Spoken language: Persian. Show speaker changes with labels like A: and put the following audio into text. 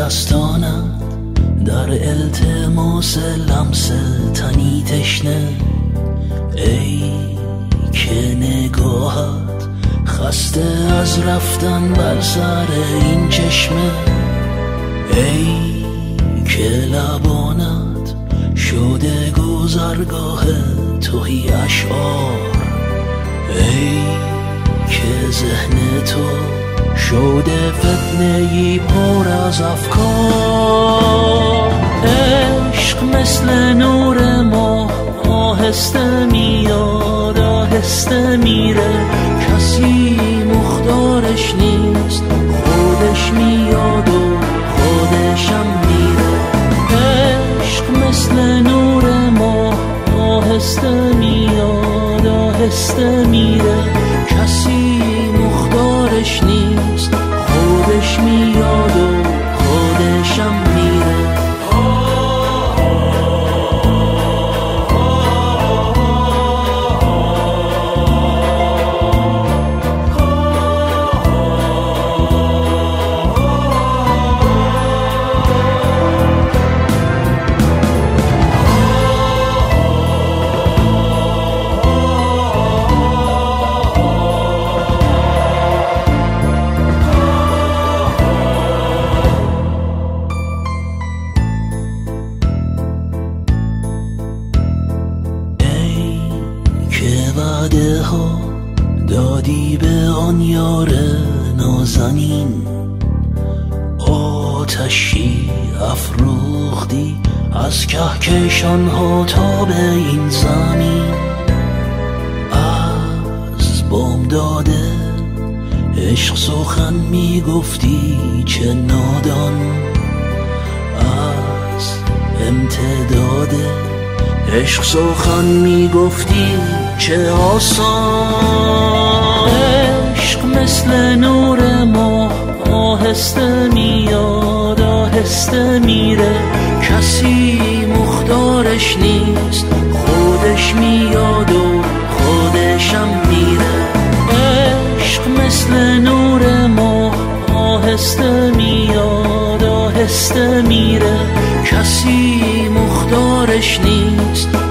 A: دستانت در التماس لمس تنی تشنه، ای که نگاهت خسته از رفتن بر سر این چشمه، ای که لبانت شده گذرگاه توهی اشعار، ای که ذهن تو شده فتنه‌ای پر از افکار. عشق مثل نور ماه آهسته میاد آهسته میره، کسی مختارش نیست، خودش میاد و خودشم میره. عشق مثل نور ماه آهسته میاد آهسته میره، کسی مختارش نیست، خودش میاد و خودشم میره. وعده ها دادی به آن یار نازنین، آتشی افروختی از کهکشان ها تا به این زمین. از بامداد عشق سخن میگفتی چه نادان، از امتداد عشق سخن میگفتی چه آسان. عشق مثل نور ماه آهسته میاد آهسته میره، کسی مختارش نیست، خودش میاد و خودشم میره. عشق مثل نور ماه آهسته میاد آهسته میره، کسی مختارش نیست،